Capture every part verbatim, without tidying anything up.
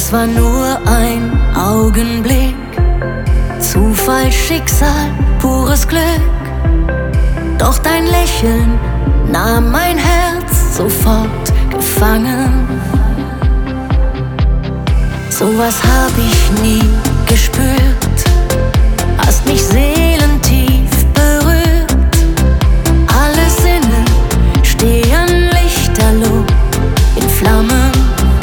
Es war nur ein Augenblick, Zufall, Schicksal, pures Glück. Doch dein Lächeln nahm mein Herz sofort gefangen. Sowas hab ich nie gespürt, hast mich seelentief berührt. Alle Sinne stehen lichterloh in Flammen.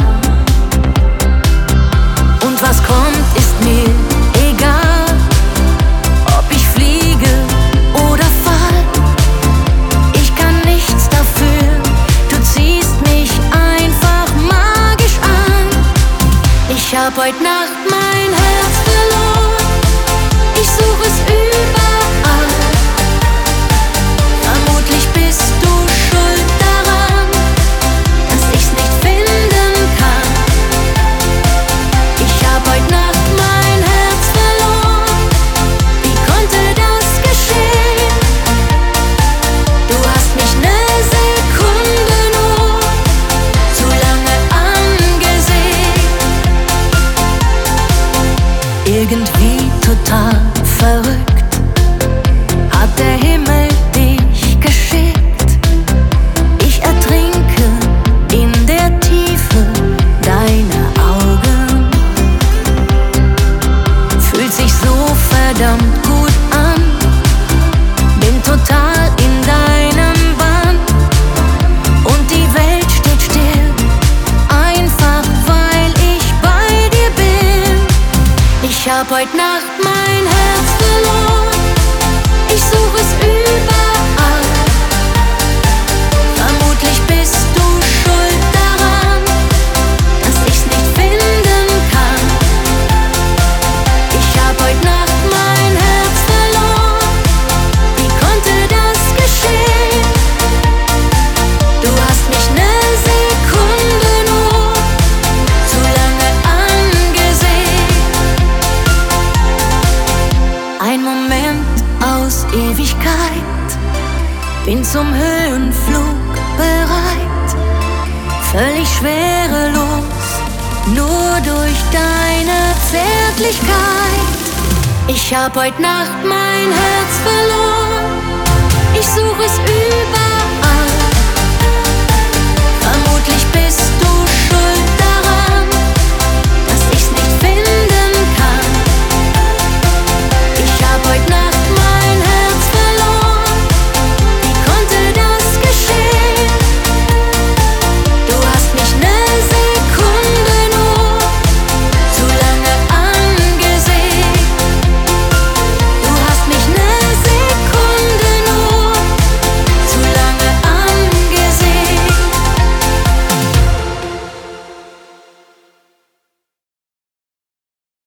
Und was kommt, ist mir egal, ob ich fliege oder fall. Ich kann nichts dafür, du ziehst mich einfach magisch an. Ich hab heut Nacht mein Herz verloren, ich such es überall. Vermutlich bist du schuld daran, dass ich's nicht finden kann. Ich hab heut Nacht mein Herz verloren, wie konnte das geschehen? Du hast mich ne Sekunde nur zu lange angesehen. Irgendwie total verrückt hat der Himmel dich geschickt. Ich ertrinke in der Tiefe deiner Augen. Fühlt sich so verdammt gut an, bin total in deinem Bann. Und die Welt steht still, einfach weil ich bei dir bin. Ich hab heut Nacht mein Herz verloren, ich such es überall. Vermutlich bist du schuld daran, dass ich's nicht finden kann. Ich hab heut Nacht mein Herz verloren, wie konnte das geschehen? Du hast mich ne Sekunde nur zu lange angesehen. Ein Moment aus Ewigkeit, bin zum Höhenflug bereit. Völlig schwerelos, nur durch deine Zärtlichkeit. Ich hab heut Nacht mein Herz verloren.